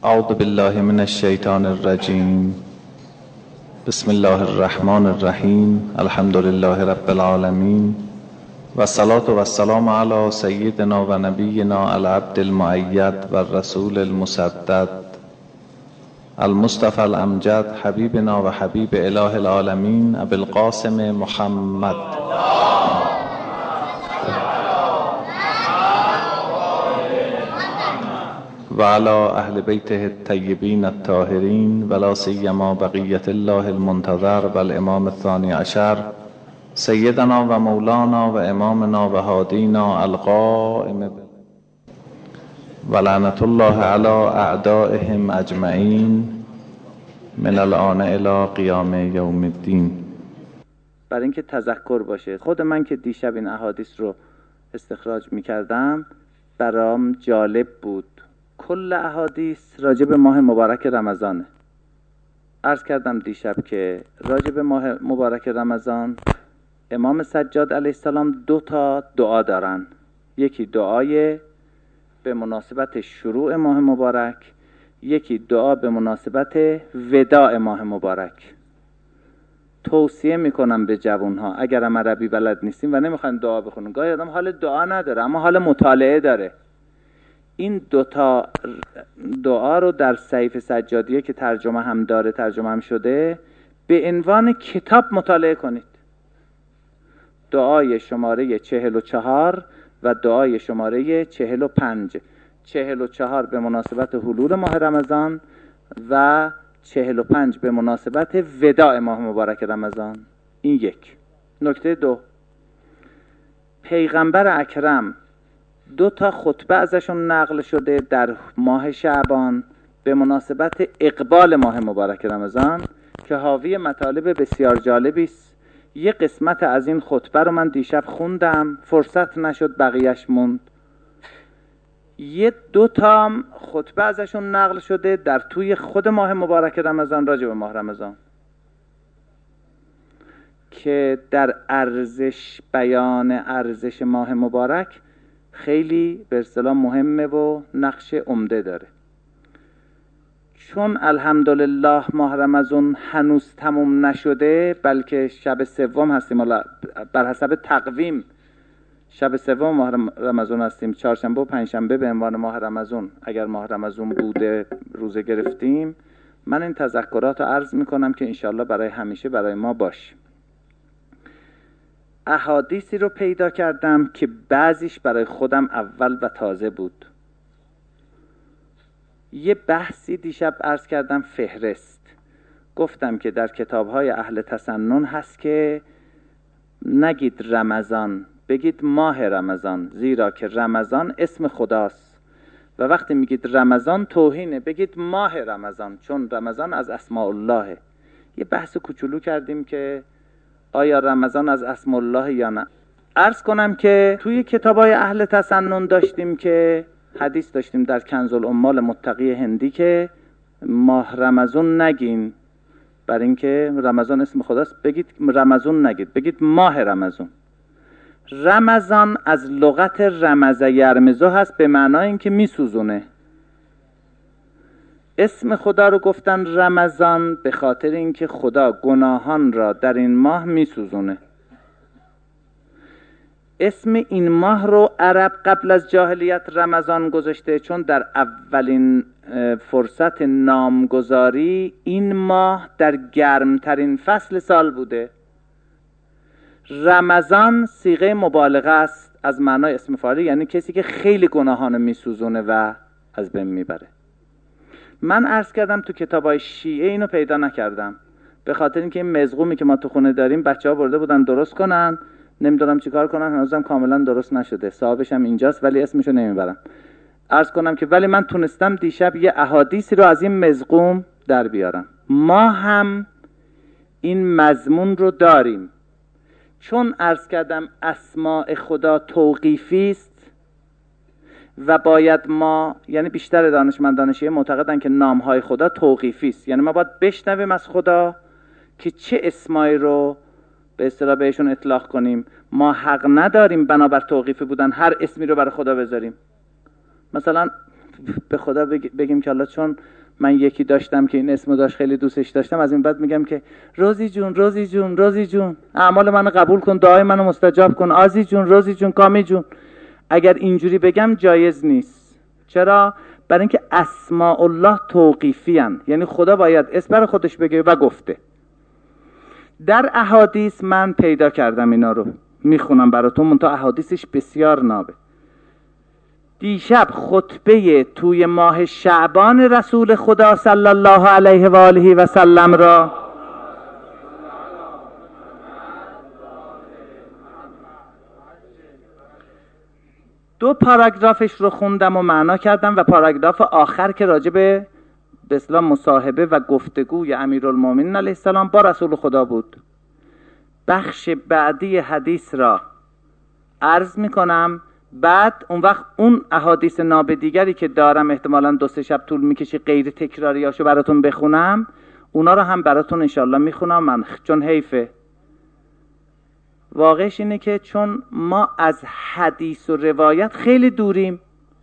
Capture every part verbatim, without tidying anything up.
اعوذ بالله من الشیطان الرجیم. بسم الله الرحمن الرحیم. الحمد لله رب العالمین و الصلاة و السلام علی سیدنا و نبینا العبد المؤید و الرسول المسدد المصطفى الامجد حبیبنا و حبیب اله العالمین ابی القاسم محمد و علی اهل بیته الطیبین الطاهرین ولا سیما بقیة الله المنتظر و الامام الثانی عشر سیدنا و مولانا و امامنا و هادینا القائم و لعنت الله علی اعدائهم اجمعین من الآن الی قیام یوم الدین. برای اینکه تذکر باشه، خود من که دیشب این احادیث رو استخراج میکردم برام جالب بود. کل احادیث راجع به ماه مبارک رمضانه. عرض کردم دیشب که راجع به ماه مبارک رمضان امام سجاد علیه السلام دو تا دعا دارن. یکی دعای به مناسبت شروع ماه مبارک، یکی دعا به مناسبت وداع ماه مبارک. توصیه میکنم به جوانها اگر هم عربی بلد نیستیم و نمیخواین دعا بخونن، گاهی آدم حال دعا نداره اما حال مطالعه داره، این دوتا دعا رو در صحیفه سجادیه که ترجمه هم داره، ترجمه هم شده، به عنوان کتاب مطالعه کنید. دعای شماره چهل و چهار و دعای شماره چهل و پنج. چهل و چهار به مناسبت حلول ماه رمضان و چهل و پنج به مناسبت وداع ماه مبارک رمضان. این یک. نکته دو، پیغمبر اکرم دو تا خطبه ازشون نقل شده در ماه شعبان به مناسبت اقبال ماه مبارک رمضان که حاوی مطالب بسیار جالبی است. یه قسمت از این خطبه رو من دیشب خوندم، فرصت نشد بقیهش موند. یه دو تا خطبه ازشون نقل شده در توی خود ماه مبارک رمضان راجع به ماه رمضان که در ارزش بیان ارزش ماه مبارک خیلی به اصطلاح مهمه و نقش عمده داره. چون الحمدلله ماه رمضان هنوز تموم نشده، بلکه شب سوم هستیم، بر حسب تقویم شب سوم ماه رمضان هستیم، چهارشنبه و پنجشنبه به عنوان ماه رمضان اگر ماه رمضان بوده روزه گرفتیم. من این تذکرات رو عرض میکنم که انشالله برای همیشه برای ما باشه. احادیثی رو پیدا کردم که بعضیش برای خودم اول و تازه بود. یه بحثی دیشب عرض کردم، فهرست. گفتم که در کتاب‌های اهل تسنن هست که نگید رمضان، بگید ماه رمضان، زیرا که رمضان اسم خداست و وقتی میگید رمضان توهینه، بگید ماه رمضان چون رمضان از اسماء الله. یه بحث کوچولو کردیم که آیا رمضان از اسم الله یا نه. عرض کنم که توی کتابای اهل تسنن داشتیم که حدیث داشتیم در کنز العمال متقی هندی که ماه رمضان نگین، برای اینکه رمضان اسم خداست، بگید رمضان نگید، بگید ماه رمضان. رمضان از لغت رمز یرمزو هست به معنای اینکه میسوزونه. اسم خدا رو گفتن رمضان به خاطر اینکه خدا گناهان را در این ماه میسوزونه. اسم این ماه رو عرب قبل از جاهلیت رمضان گذاشته چون در اولین فرصت نامگذاری این ماه در گرمترین فصل سال بوده. رمضان صیغه مبالغه است از معنای اسم فاعل، یعنی کسی که خیلی گناهان میسوزونه و از بین میبره. من عرض کردم تو کتابای شیعه اینو پیدا نکردم، به خاطر اینکه این مزغومی که ما تو خونه داریم بچه‌ها برده بودن درست کنن، نمیدونم چیکار کنن، هنوزم کاملا درست نشده، صاحبش هم اینجاست ولی اسمشو نمیبرم. عرض کنم که ولی من تونستم دیشب یه احادیثی رو از این مزغوم در بیارم. ما هم این مضمون رو داریم، چون عرض کردم اسماء خدا توقیفی است و باید ما، یعنی بیشتر دانشمندان شیعه معتقدن که نامهای خدا توقیفی است، یعنی ما باید بشنویم از خدا که چه اسمایی رو به اصطلاح بهشون اطلاق کنیم. ما حق نداریم بنابر توقیفی بودن هر اسمی رو برای خدا بذاریم. مثلا به خدا بگیم که حالا چون من یکی داشتم که این اسمو داشت خیلی دوستش داشتم، از این بعد میگم که روزی جون روزی جون روزی جون اعمال منو قبول کن، دعای منو مستجاب کن، آزی جون روزی جون کامی جون. اگر اینجوری بگم جایز نیست. چرا؟ برای اینکه اسماء الله توقیفی ان، یعنی خدا باید اسم برای خودش بگه و گفته. در احادیث من پیدا کردم اینا رو میخونم براتون، منتها احادیثش بسیار نابه. دیشب خطبه توی ماه شعبان رسول خدا صلی الله علیه و آله و سلم را دو پاراگرافش رو خوندم و معنا کردم و پاراگراف آخر که راجع به به اصطلاح مصاحبه و گفتگوی امیرالمومنین علیه السلام با رسول خدا بود. بخش بعدی حدیث را عرض میکنم، بعد اون وقت اون احادیث ناب دیگری که دارم احتمالاً دو سه شب طول میکشه غیر تکراریاشو براتون بخونم، اونا رو هم براتون انشالله میخونم من، چون حیفه. واقعش اینه که چون ما از حدیث و روایت خیلی دوریم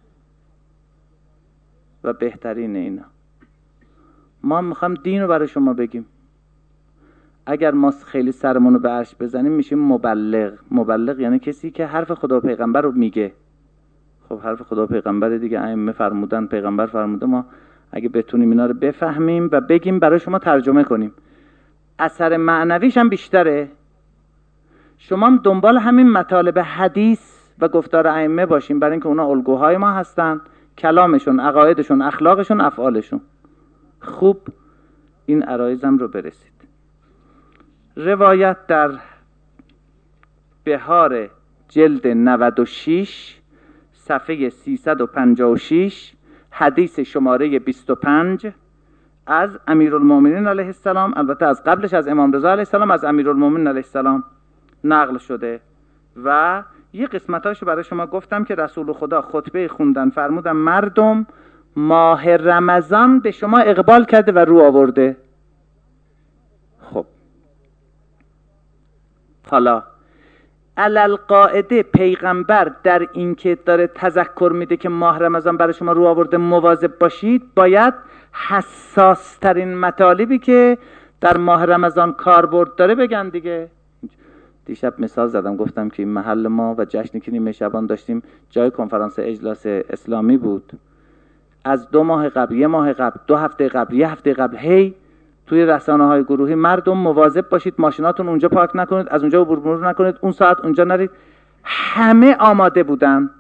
و بهترین اینا ما میخوام دین رو برای شما بگیم. اگر ما خیلی سرمون رو به عرش بزنیم میشیم مبلغ. مبلغ یعنی کسی که حرف خدا و پیغمبر رو میگه. خب حرف خدا و پیغمبر دیگه، ائمه فرمودن، پیغمبر فرموده، ما اگه بتونیم اینا رو بفهمیم و بگیم برای شما ترجمه کنیم، اثر معنویش هم بیشتره. شما هم دنبال همین مطالب حدیث و گفتار ائمه باشیم، برای اینکه اونا الگوهای ما هستن، کلامشون، عقایدشون، اخلاقشون، افعالشون. خوب این عرایزم رو برسید. روایت در بهار جلد نود و شش صفحه سیصد و پنجاه و شش حدیث شماره بیست و پنج از امیرالمومنین علیه السلام، البته از قبلش از امام رضا علیه السلام، از امیرالمومنین علیه السلام نقل شده و یه قسمتاشو برای شما گفتم که رسول خدا خطبه خوندن، فرمودن مردم ماه رمضان به شما اقبال کرده و رو آورده. خب حالا علل قاعده پیغمبر در این که داره تذکر میده که ماه رمضان برای شما رو آورده مواظب باشید، باید حساس ترین مطالبی که در ماه رمضان کاربرد داره بگن دیگه. دیشب مثال زدم، گفتم که این محل ما و جشنی که نیمه شعبان داشتیم جای کنفرانس اجلاس اسلامی بود. از دو ماه قبل، یه ماه قبل، دو هفته قبل، یه هفته قبل، هی توی رسانه‌های گروهی مردم مواظب باشید، ماشیناتون اونجا پارک نکنید، از اونجا عبور مرور نکنید، اون ساعت اونجا نرید. همه آماده بودن.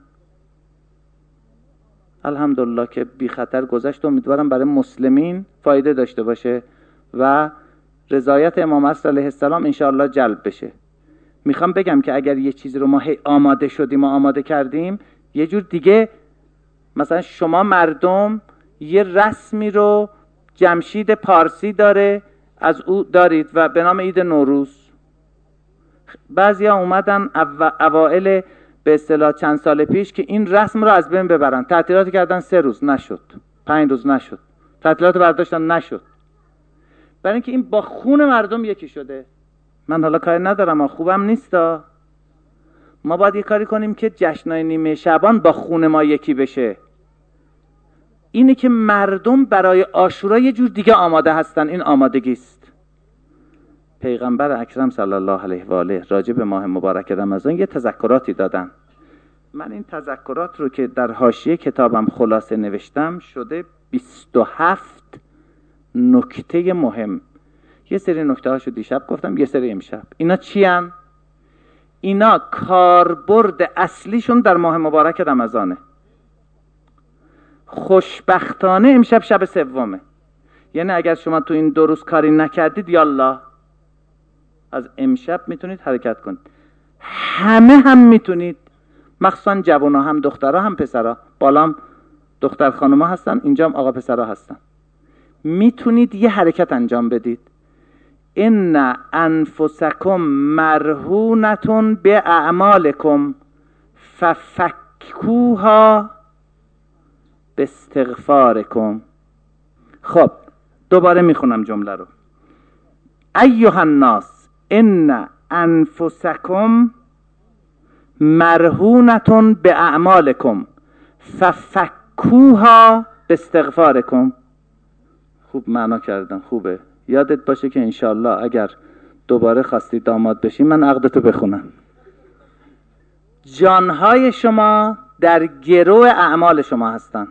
الحمدلله که بی خطر گذشت. امیدوارم برای مسلمین فایده داشته باشه و رضایت امام عصر علیه السلام انشاءالله جلب بشه. میخوام بگم که اگر یه چیزی رو ما هی آماده شدیم و آماده کردیم، یه جور دیگه، مثلا شما مردم یه رسمی رو جمشید پارسی داره، از او دارید و به نام عید نوروز. بعضیا اومدن اوائل به اصطلاح چند سال پیش که این رسم رو از بین ببرن، تعطیلات کردن، سه روز نشد، پنج روز نشد، تعطیلات برداشتن، نشد، برای اینکه این با خون مردم یکی شده. من حالا کاری ندارم، خوبم نیستا. ما باید یه کاری کنیم که جشنای نیمه شعبان با خون ما یکی بشه. اینه که مردم برای عاشورا یه جور دیگه آماده هستن. این آمادگی است. پیغمبر اکرم صلی الله علیه و آله راجع به ماه مبارک رمضان یه تذکراتی دادن. من این تذکرات رو که در حاشیه کتابم خلاصه نوشتم شده بیست و هفت نکته مهم. یه سری نکته هاشو دیشب گفتم، یه سری امشب. اینا چی هن؟ اینا کاربرد اصلیشون در ماه مبارک رمضانه. خوشبختانه امشب شب سومه، یعنی اگر شما تو این دو روز کاری نکردید، یالله از امشب میتونید حرکت کنید. همه هم میتونید، مخصوصا جوانا، هم دخترها هم پسرها. بالام دختر خانوما هستن، اینجا هم آقا پسرها هستن. میتونید یه حرکت انجام بدید. ان انفسکم مرهونتون به اعمالکم ففکوها باستغفارکم. خب دوباره میخونم جمله رو. ایها الناس ان انفسکم مرهونتون به اعمالکم ففکوها ففکوها باستغفارکم. خوب معنا کردن، خوبه. یادت باشه که انشالله اگر دوباره خواستی داماد بشی من عقدتو بخونم. جانهای شما در گرو اعمال شما هستن.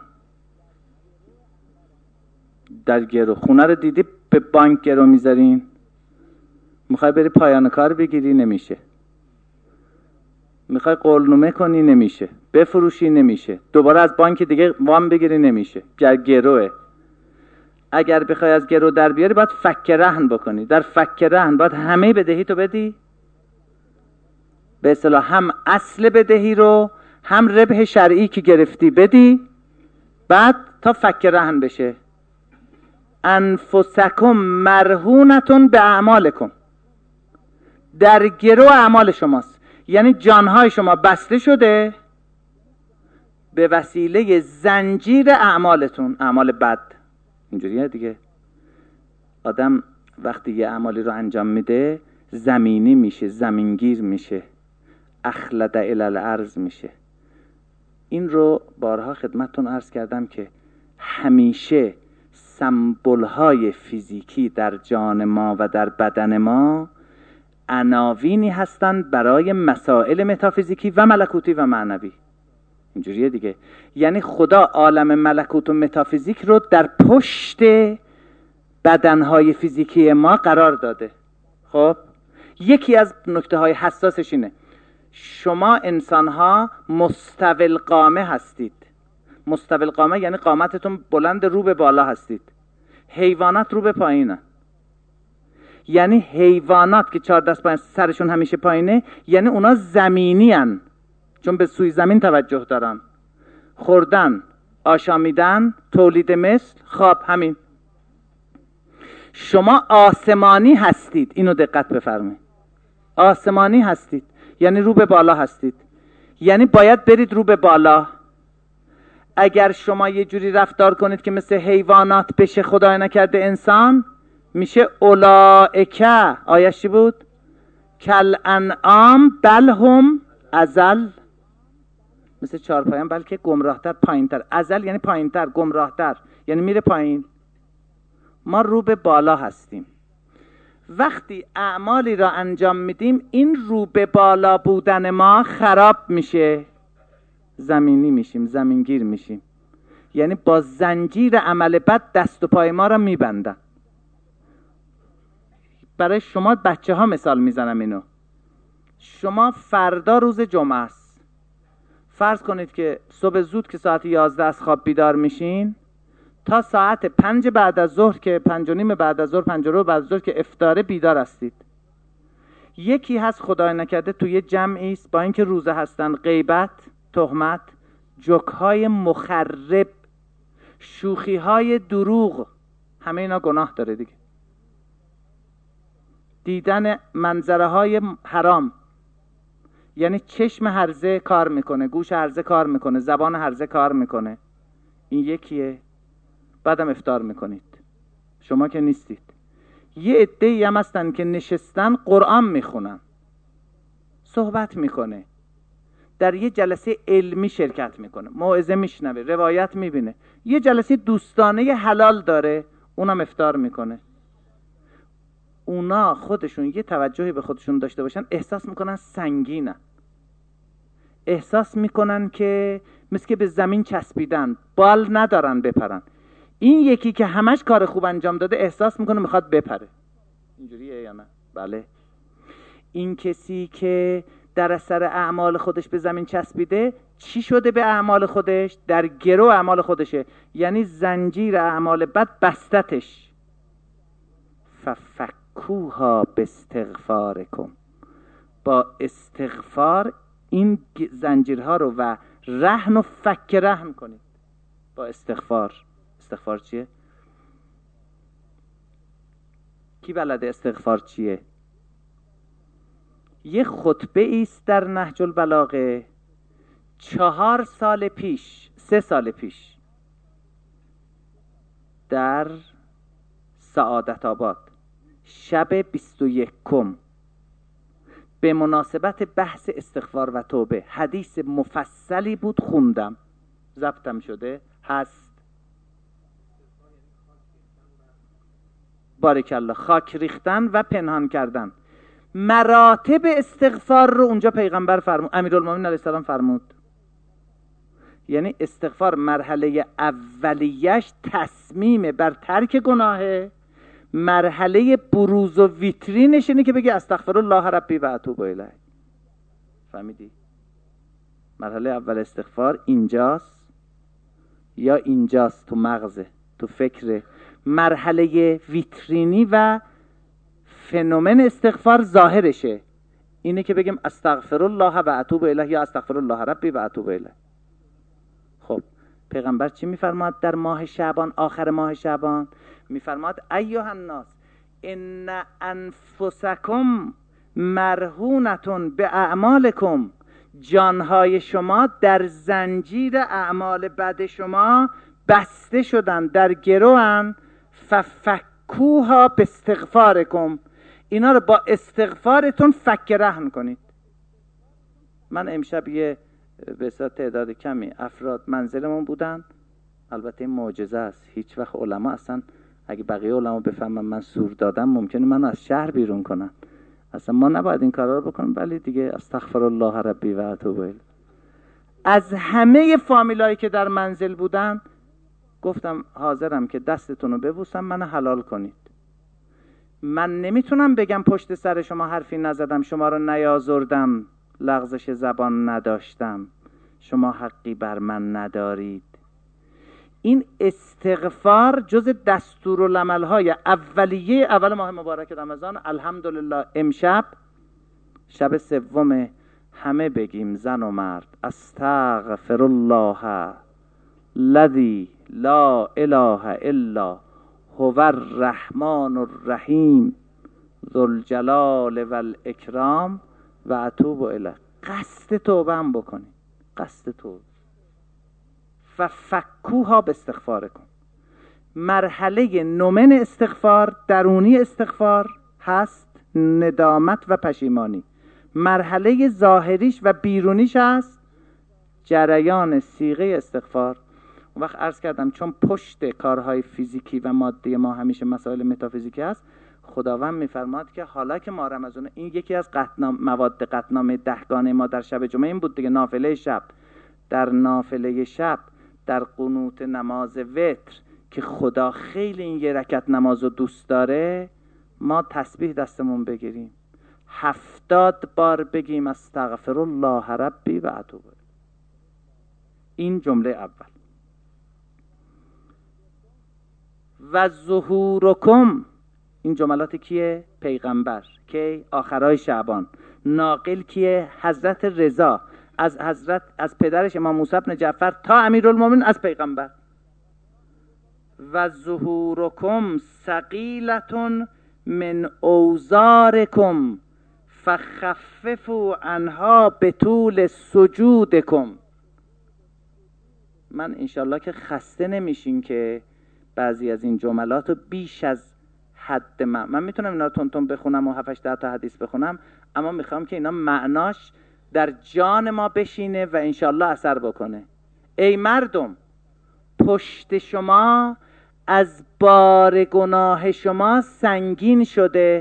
در گرو. خونه رو دیدی به بانک گرو میذارین، میخوای بری پایان کار بگیری نمیشه، میخوای قولنامه کنی نمیشه، بفروشی نمیشه، دوباره از بانک دیگه وام بگیری نمیشه، در گروه. اگر بخوای از گرو در بیاری باید فک رهن بکنی. در فک رهن باید همه بدهی تو بدی، به اصطلاح هم اصل بدهی رو هم ربح شرعی که گرفتی بدی، بعد تا فک رهن بشه. انفسکم مرهونتون به اعمالکم. در گرو اعمال شماست، یعنی جانهای شما بسته شده به وسیله زنجیر اعمالتون، اعمال بد. اینجوریه دیگه. آدم وقتی یه اعمالی رو انجام میده زمینی میشه، زمینگیر میشه، اخلد الی الارض میشه. این رو بارها خدمتتون عرض کردم که همیشه سمبول‌های فیزیکی در جان ما و در بدن ما عناوینی هستند برای مسائل متافیزیکی و ملکوتی و معنوی. اینجوریه دیگه. یعنی خدا عالم ملکوت و متافیزیک رو در پشت بدنهای فیزیکی ما قرار داده. خب یکی از نکته های حساسش اینه شما انسان‌ها مستوی القامه هستید. مستوی القامه یعنی قامتتون بلند رو به بالا هستید. حیوانات رو به پایینه. یعنی حیوانات که چهار دست پایین سرشون همیشه پایینه، یعنی اونا زمینی هن، چون به سوی زمین توجه دارن. خوردن، آشامیدن، تولید مثل، خواب، همین. شما آسمانی هستید. اینو دقت بفرمایید. آسمانی هستید یعنی رو به بالا هستید، یعنی باید برید رو به بالا. اگر شما یه جوری رفتار کنید که مثل حیوانات بشه، خدای نکرده انسان، میشه اولائکه. آیش چی بود؟ کل انعام بل هم اضل. مثل چهارپایان بلکه گمراهتر، پایینتر. اضل یعنی پایینتر، گمراهتر یعنی میره پایین. ما رو به بالا هستیم. وقتی اعمالی را انجام میدیم این رو به بالا بودن ما خراب میشه، زمینی میشیم، زمینگیر میشیم. یعنی با زنجیر عمل بد دست و پای ما را میبندن. برای شما بچه ها مثال میزنم اینو. شما فردا روز جمعه است، فرض کنید که صبح زود که ساعت یازده از خواب بیدار میشین تا ساعت پنج بعد از ظهر که پنج و نیم بعد از ظهر، پنج و ربع بعد از ظهر که افطاره بیدار هستید. یکی هست خدای نکرده توی جمعی است با اینکه روزه هستن، غیبت، تهمت، جوک‌های مخرب، شوخی‌های دروغ، همه اینا گناه داره دیگه. دیدن منظره‌های حرام، یعنی چشم هرزه کار میکنه، گوش هرزه کار میکنه، زبان هرزه کار میکنه. این یکیه. بعدم افطار میکنید. شما که نیستید. یه عده‌ای هم هستن که نشستن قرآن میخونن، صحبت میکنه، در یه جلسه علمی شرکت میکنه، موعظه میشنوه، روایت میبینه، یه جلسه دوستانه حلال داره، اونم افطار میکنه. اونا خودشون یه توجهی به خودشون داشته باشن احساس میکنن سنگینن، احساس میکنن که مثل که به زمین چسبیدن، بال ندارن بپرن. این یکی که همش کار خوب انجام داده احساس میکنه میخواد بپره. اینجوریه یا نه؟ بله. این کسی که در اثر اعمال خودش به زمین چسبیده، چی شده به اعمال خودش؟ در گرو اعمال خودشه، یعنی زنجیر اعمال بد بستتش. ففکوها باستغفارکم. با استغفار این زنجیرها رو و رهن و فک رهن کنید. با استغفار. استغفار چیه؟ کی بلده استغفار چیه؟ یه خطبه است در نهج البلاغه چهار سال پیش، سه سال پیش در سعادت آباد، شب بیست و یکم، به مناسبت بحث استغفار و توبه حدیث مفصلی بود، خوندم، ضبطم شده، هست. بارک الله. خاک ریختن و پنهان کردن. مراتب استغفار رو اونجا پیغمبر فرمود، امیرالمومنین علیه السلام فرمود. یعنی استغفار مرحله اولیش تصمیم بر ترک گناهه، مرحله بروز و ویترینش اینه که بگی استغفرالله ربی و اتوب الیه. فهمیدی؟ مرحله اول استغفار اینجاست یا اینجاست، تو مغزه، تو فکره. مرحله ویترینی و فنومن استغفار ظاهرشه اینه که بگیم استغفرالله و اتوب الیه یا استغفرالله ربی و اتوب الیه. خب پیغمبر چی میفرماد در ماه شعبان، آخر ماه شعبان؟ میفرماد ایها الناس ان انفسکم مرهونتون به اعمالکم، جانهای شما در زنجیر اعمال بد شما بسته شدن، در گروهن، ففکوها باستغفارکم، اینا رو با استغفارتون فک رهن کنید. من امشب یه به تعداد کمی افراد منزلمون بودن، البته این معجزه است، هیچ وقت علما اصلا اگه بقیه علما بفهمن من سور دادم ممکنه منو از شهر بیرون کنن، اصلا ما نباید این کارا رو بکنیم، ولی دیگه استغفرالله ربی و اتوب الیه. از همه فامیلایی که در منزل بودن گفتم حاضرم که دستتون رو ببوسم، منو حلال کنید. من نمیتونم بگم پشت سر شما حرفی نزدم، شما رو نیازردم، لغزش زبان نداشتم، شما حقی بر من ندارید. این استغفار جز دستورالعمل‌های اولیه اول ماه مبارک رمضان. الحمدلله امشب شب سوم، همه بگیم زن و مرد استغفر الله الذی لا اله الا هو الرحمن الرحیم ذو الجلال و الاکرام و اتوب الیه. قصد توبه هم بکنید، قصد توبه. ففکوها به استغفار کن. مرحله نومن استغفار، درونی استغفار هست ندامت و پشیمانی. مرحله ظاهریش و بیرونیش هست جریان صیغه استغفار. اون وقت عرض کردم چون پشت کارهای فیزیکی و مادی ما همیشه مسائل متافیزیکی هست، خداوند میفرماد که حالا که ما رمضان، این یکی از قطنام مواد قطنامه دهگانه ما در شب جمعه این بود دیگه، نافله شب. در نافله شب، در قنوت نماز وتر که خدا خیلی این یه رکعت نماز رو دوست داره، ما تسبیح دستمون بگیریم، هفتاد بار بگیم استغفر الله ربی و اتوب الیه. این جمله اول. و ظهورکم، این جملات کیه؟ پیغمبر. که آخرای شعبان. ناقل کیه؟ حضرت رضا، از حضرت از پدرش امام موسی بن جعفر تا امیرالمومنین از پیغمبر. و ظهورکم ثقیلة من اوزارکم فخففوا عنها بطول سجودکم. من انشالله که خسته نمیشین که بعضی از این جملات رو بیش از حد من من میتونم اینا رو تون تون بخونم و هفت هشت تا حدیث بخونم، اما میخوام که اینا معناش در جان ما بشینه و انشالله اثر بکنه. ای مردم، پشت شما از بار گناه شما سنگین شده،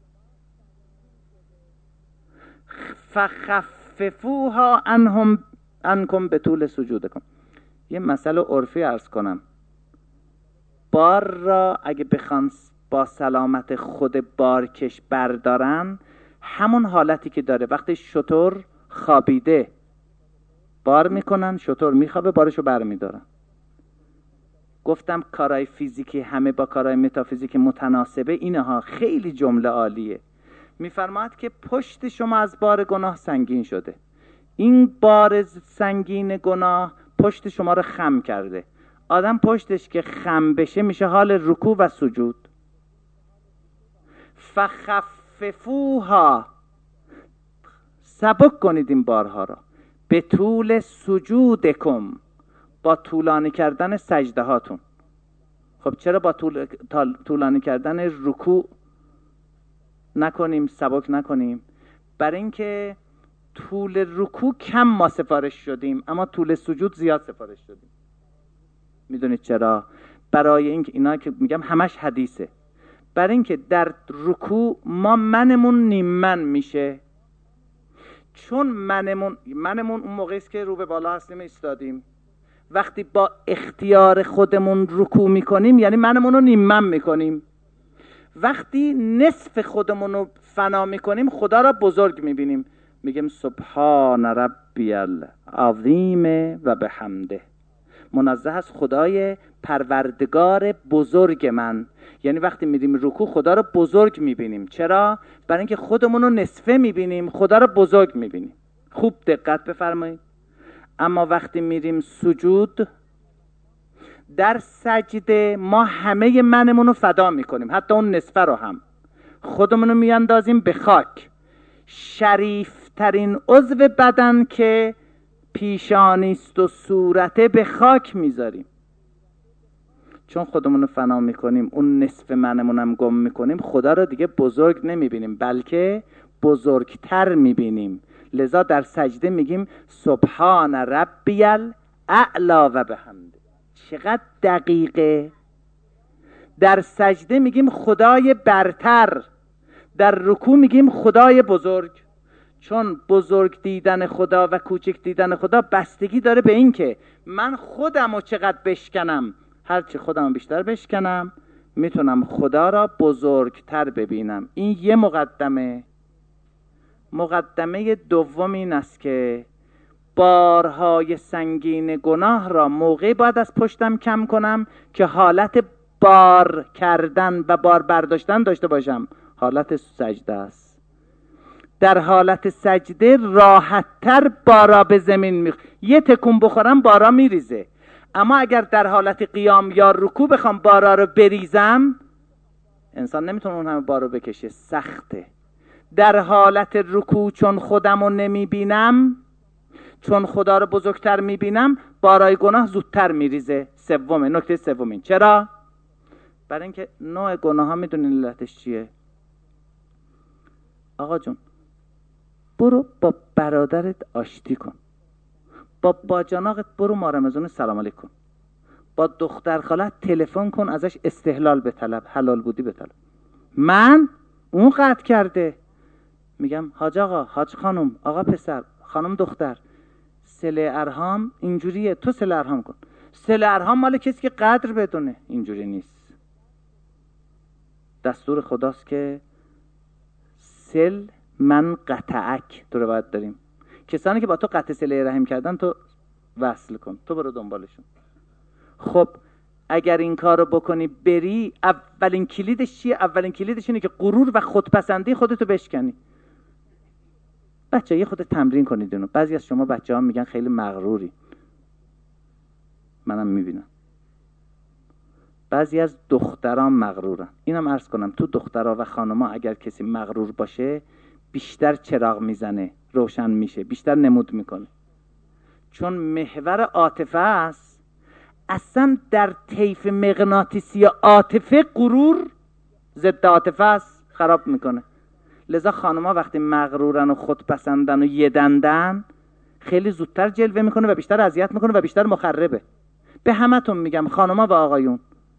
فخففوها عنهم عنکم بطول سجودکم. یه مسئله عرفی عرض کنم، بار را اگه بخوان با سلامت خود بارکش بردارن، همون حالتی که داره وقتی شتر خوابیده بار میکنن، شتر میخوابه بارشو بر میدارن. گفتم کارهای فیزیکی همه با کارهای متافیزیکی متناسبه، اینها خیلی جمله عالیه. میفرماد که پشت شما از بار گناه سنگین شده، این بار سنگین گناه پشت شما رو خم کرده. آدم پشتش که خم بشه میشه حال رکوع و سجود. فخففوها، سبک کنید این بارها را، به طول سجودکم، با طولانی کردن سجده هاتون. خب چرا با طول... طولانی کردن رکوع نکنیم، سبک نکنیم؟ برای اینکه طول رکوع کم ما سفارش شدیم، اما طول سجود زیاد سفارش شدیم. میدونید چرا؟ برای اینکه اینا که میگم همش حدیثه، برای اینکه در رکوع ما منمون نیم من میشه. چون منمون منمون اون موقعی است که رو به بالا هستیم ایستادیم، وقتی با اختیار خودمون رکوع میکنیم یعنی منمون رو نیم من میکنیم. وقتی نصف خودمون رو فنا میکنیم خدا را بزرگ میبینیم، میگیم سبحان ربی العظیم و بحمده، منزه از خدای پروردگار بزرگ من. یعنی وقتی میریم رکوع خدا رو بزرگ میبینیم. چرا؟ برای اینکه خودمون رو نصفه میبینیم، خدا رو بزرگ میبینیم. خوب دقت بفرمایید. اما وقتی میریم سجود، در سجده ما همه منمون رو فدا میکنیم، حتی اون نصفه رو هم خودمون رو میاندازیم به خاک. شریفترین عضو بدن که پیشانیست و صورته به خاک میذاریم. چون خودمون رو فنا میکنیم، اون نصف منمون هم گم میکنیم، خدا رو دیگه بزرگ نمیبینیم بلکه بزرگتر میبینیم. لذا در سجده میگیم سبحان ربی الاعلی و بحمده. چقدر دقیقه. در سجده میگیم خدای برتر، در رکوع میگیم خدای بزرگ. چون بزرگ دیدن خدا و کوچک دیدن خدا بستگی داره به این که من خودم رو چقدر بشکنم. هرچی خودم رو بیشتر بشکنم میتونم خدا را بزرگتر ببینم. این یه مقدمه. مقدمه دوم این است که بارهای سنگین گناه را موقعی باید از پشتم کم کنم که حالت بار کردن و بار برداشتن داشته باشم. حالت سجده است. در حالت سجده راحت‌تر بارا به زمین می یه تکون بخورم بارا میریزه. اما اگر در حالت قیام یا رکوع بخوام بارا رو بریزم، انسان نمیتونه اون همه بارو بکشه، سخته. در حالت رکوع چون خودم رو نمیبینم، چون خدا رو بزرگتر میبینم، بارای گناه زودتر میریزه. سومه، نکته سومین. چرا؟ برای اینکه نوع گناه ها میدونین علتش چیه؟ آقا جون برو با برادرت آشتی کن، با باجاناقت برو مارمزون سلام علیکم، با دختر خالت تلفن کن ازش استحلال بطلب، حلال بودی بطلب. من اون قطع کرده. میگم حاج آقا، حاج خانم، آقا پسر، خانم دختر، صله ارحام اینجوریه، تو صله ارحام کن. صله ارحام مال کسی که قدر بدونه. اینجوری نیست. دستور خداست که سل من قطعک تو روایت داریم. کسانی که با تو قطع صله رحم کردن تو وصل کن، تو برو دنبالشون. خب اگر این کار رو بکنی بری، اولین کلیدش چیه؟ اولین کلیدش اینه که غرور و خودپسندی خودتو بشکنی. بچه یه خود تمرین کنید اینو. بعضی از شما بچه ها میگن خیلی مغروری، منم میبینم. بعضی از دختران مغرورن. اینم عرض کنم تو دخترها و خانما اگر کسی مغرور باشه بیشتر چراغ میزنه، روشن میشه، بیشتر نمود میکنه. چون محور عاطفه است. اصلا در طیف مغناطیسی عاطفه غرور ضد عاطفه است، خراب میکنه. لذا خانما وقتی مغرورن و خودپسندن و یدندن خیلی زودتر جلوه میکنه و بیشتر اذیت میکنه و بیشتر مخربه. به همتون میگم، خانما و آقایون،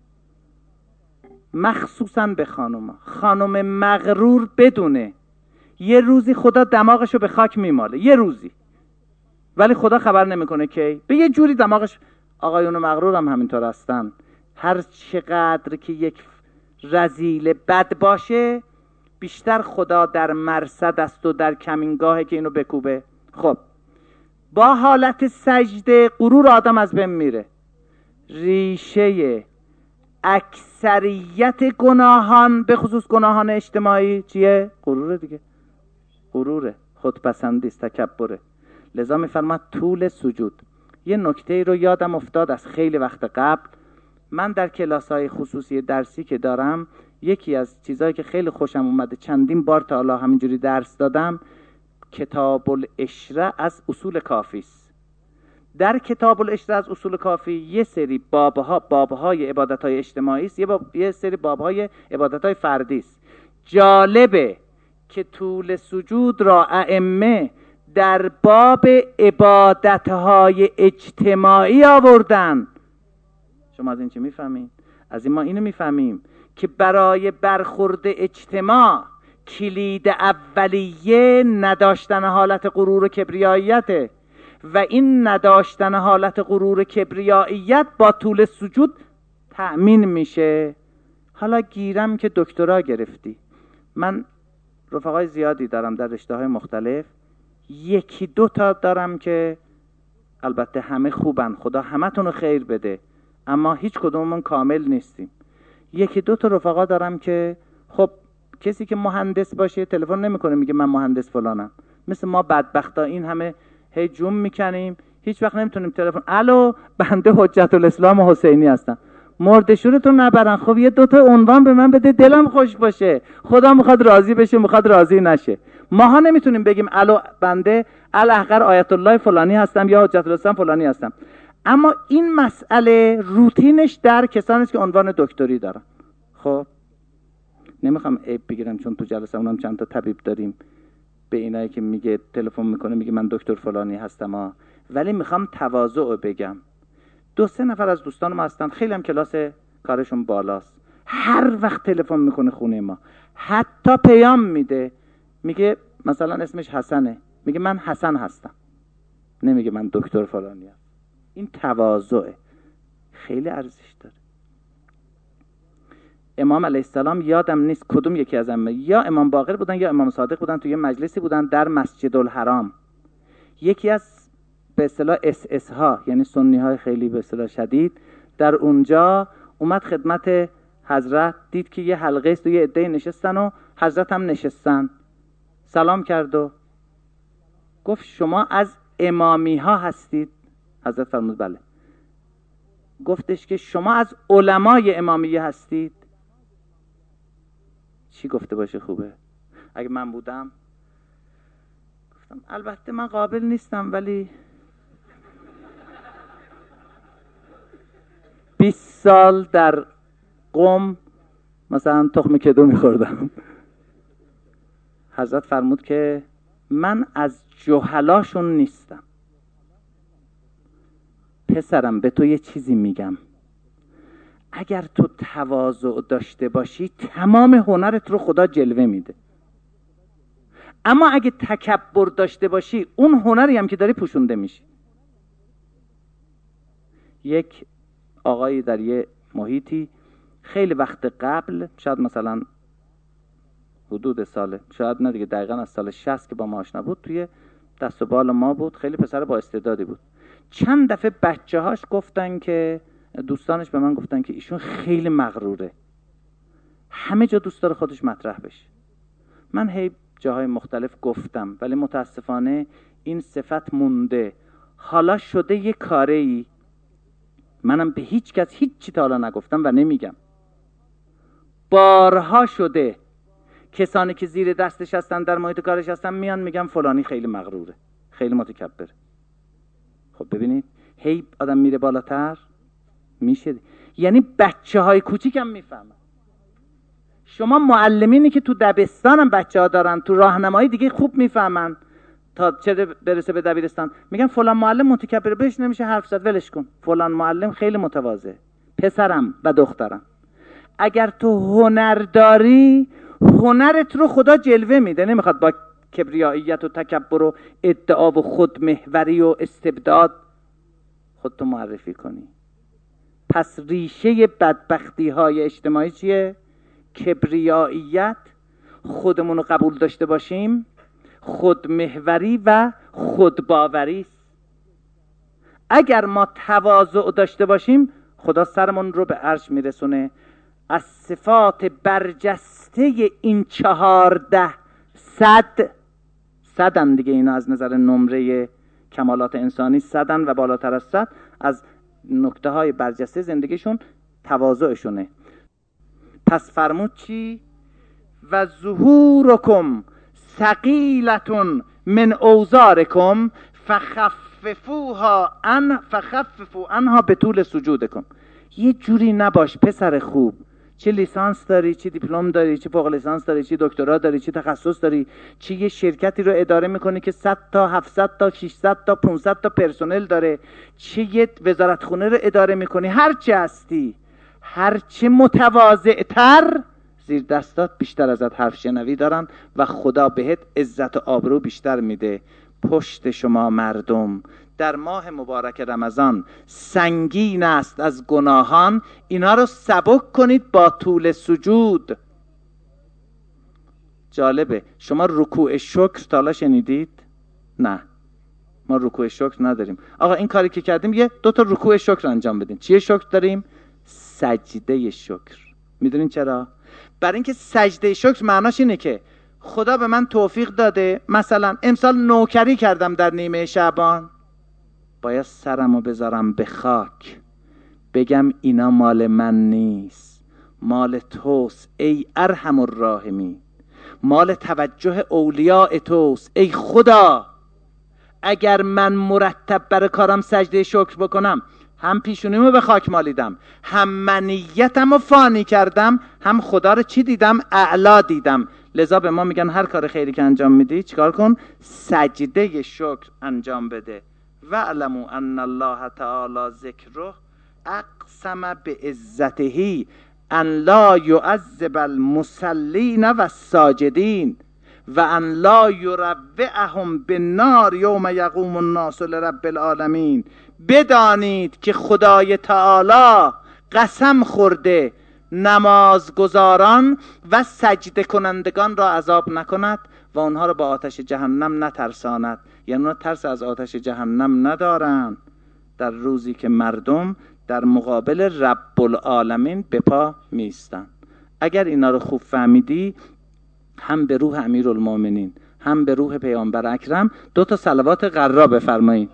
مخصوصا به خانما، خانم مغرور بدونه یه روزی خدا دماغشو به خاک میماله، یه روزی، ولی خدا خبر نمیکنه کی. به یه جوری دماغش. آقایون مغرور هم همینطور هستن. هر چقدر که یک رذیل بد باشه بیشتر خدا در مرصد است و در کمینگاهه که اینو بکوبه. خب با حالت سجده غرور آدم از بین میره. ریشه اکثریت گناهان به خصوص گناهان اجتماعی چیه؟ غروره دیگه. غروره، خودپسندی است، تکبره. لذا میفرماد طول سجود. یه نکته رو یادم افتاد از خیلی وقت قبل. من در کلاس‌های خصوصی درسی که دارم، یکی از چیزایی که خیلی خوشم اومده، چندین بار تا حالا همینجوری درس دادم، کتاب العشره از اصول کافی است. در کتاب العشره از اصول کافی یه سری بابها بابهای عبادت‌های اجتماعی است، یه, باب، یه سری بابهای عبادت‌های فردی است. جالبه که طول سجود را ائمه در باب عبادت‌های اجتماعی آوردن. شما از این چی میفهمین؟ از این ما اینو میفهمیم که برای برخورد اجتماع کلید اولیه نداشتن حالت غرور و کبریاییته و این نداشتن حالت غرور و کبریاییت با طول سجود تأمین میشه. حالا گیرم که دکترا گرفتی. من رفقای زیادی دارم در رشته‌های مختلف، یکی دو تا دارم که البته همه خوبن، خدا همتون رو خیر بده، اما هیچ کدوممون کامل نیستیم. یکی دو تا رفقا دارم که خب کسی که مهندس باشه تلفن نمیکنه میگه من مهندس فلانم. مثل ما بدبختا این همه هی جون میکنیم، هیچ وقت نمیتونیم تلفن الو بنده حجت الاسلام حسینی هستم. مردشورتون نبرن. خب یه دوتا عنوان به من بده دلم خوش باشه. خدا میخواد راضی بشه، میخواد راضی نشه. ماها نمیتونیم بگیم الو بنده الاحقر آیت الله فلانی هستم یا حجت الاسلام فلانی هستم. اما این مسئله روتینش در کسانی است که عنوان دکتری دارن. خب نمیخوام عیب بگیرم چون تو جلسه اونم چند تا طبیب داریم، به اینایی که میگه تلفن میکنه میگه من دکتر فلانی هستم ها. ولی میخوام تواضع بگم. دو سه نفر از دوستان ما هستن خیلی هم کلاس کارشون بالاست، هر وقت تلفن میکنه خونه ما، حتی پیام میده، میگه مثلا اسمش حسنه، میگه من حسن هستم، نمیگه من دکتر فلانی هستم. این تواضعه، خیلی ارزش داره. امام علیه السلام یادم نیست کدوم یکی از ائمه، یا امام باقر بودن یا امام صادق بودن، توی مجلسی بودن در مسجد الحرام. یکی از به اصطلاح اس اس ها یعنی سنی های خیلی به اصطلاح شدید در اونجا اومد خدمت حضرت، دید که یه حلقه است و یه عده نشستن و حضرت هم نشستن. سلام کرد و گفت شما از امامی ها هستید؟ حضرت فرمود بله. گفتش که شما از علمای امامیه هستید؟ چی گفته باشه خوبه؟ اگه من بودم گفتم البته من قابل نیستم ولی بیست سال در قم مثلا تخم کدو میخوردم. حضرت فرمود که من از جهلاشون نیستم. پسرم به تو یه چیزی میگم، اگر تو تواضع داشته باشی تمام هنرت رو خدا جلوه میده، اما اگه تکبر داشته باشی اون هنری هم که داری پوشونده میشی. یک آقایی در یه محیطی خیلی وقت قبل، شاید مثلا حدود سال، شاید نه دیگه دقیقا از سال شصت که با ما آشنا بود، توی دست و بال ما بود، خیلی پسر با استعدادی بود. چند دفعه بچه هاش گفتن که دوستانش به من گفتن که ایشون خیلی مغروره، همه جا دوست داره خودش مطرح بشه. من هی جاهای مختلف گفتم ولی متاسفانه این صفت مونده. حالا شده یه کاری، منم به هیچ کس هیچ چی تا حالا نگفتم و نمیگم، بارها شده کسانی که زیر دستش هستن در محیط کارش هستن میان میگن فلانی خیلی مغروره، خیلی متکبره. خب ببینید هی آدم میره بالاتر میشه. یعنی بچه های کوچیک هم میفهمن. شما معلمینی که تو دبستان هم بچه ها دارن، تو راهنمایی دیگه خوب میفهمن تا چه برسه به دبیرستان. میگن فلان معلم متکبره، بهش نمیشه حرف زد، ولش کن. فلان معلم خیلی متواضع. پسرم و دخترم، اگر تو هنر داری هنرت رو خدا جلوه میده، نمیخواد با کبریاییت و تکبر و ادعا و خودمحوری و استبداد خودتو معرفی کنی. پس ریشه بدبختی های اجتماعی چیه؟ کبریاییت، خودمون رو قبول داشته باشیم، خودمحوری و خودباوری است. اگر ما تواضع داشته باشیم خدا سرمون رو به عرش میرسونه. از صفات برجسته این چهارده صد صدن دیگه، اینا از نظر نمره کمالات انسانی صدن و بالاتر از صد، از نکته های برجسته زندگیشون تواضعشونه. پس فرمود چی؟ و ظهورکم ثقیلتون من اوزارکم فخففوها ان فخففوا عنها به طول سجودکم. یه جوری نباش پسر خوب، چه لیسانس داری، چه دیپلم داری، چه فوق لیسانس داری، چه دکترا داری، چه تخصص داری، چه یه شرکتی رو اداره میکنی که صد تا هفتصد تا ششصد تا پانصد تا پرسنل داره، چه یه وزارتخونه رو اداره میکنی، هر چه هستی، هر چه متواضع‌تر زیر دستات بیشتر ازت حرف شنوی دارن و خدا بهت عزت و آبرو بیشتر میده. پشت شما مردم در ماه مبارک رمضان سنگین است از گناهان، اینا رو سبک کنید با طول سجود. جالبه، شما رکوع شکر تا حالا شنیدید؟ نه، ما رکوع شکر نداریم. آقا این کاری که کردیم یه دو تا رکوع شکر انجام بدین. چیه شکر داریم؟ سجده شکر. میدونین چرا؟ برای اینکه سجده شکر معناش اینه که خدا به من توفیق داده، مثلا امسال نوکری کردم در نیمه شعبان، باید سرمو بذارم به خاک بگم اینا مال من نیست، مال توست ای ارحم الراحمین، مال توجه اولیاء توست ای خدا. اگر من مرتب برای کارم سجده شکر بکنم، هم پیشونیمو به خاک مالیدم، هم منیتمو فانی کردم، هم خدا رو چی دیدم؟ اعلا دیدم. لذا به ما میگن هر کار خیری که انجام میدی چیکار کن؟ سجده شکر انجام بده. واعلموا ان الله تعالی ذکره اقسم بعزته ان لا يعذب المصلين والساجدين و ان لا یروعهم بالنار یوم یقوم الناس لرب العالمین. بدانید که خدای تعالی قسم خورده نمازگزاران و سجده کنندگان را عذاب نکند و آنها را با آتش جهنم نترساند. یعنی اونا ترس از آتش جهنم ندارن در روزی که مردم در مقابل رب العالمین به پا میستن. اگر اینا رو خوب فهمیدی، هم به روح امیرالمومنین هم به روح پیامبر اکرم دو تا صلوات غرا بفرمایید.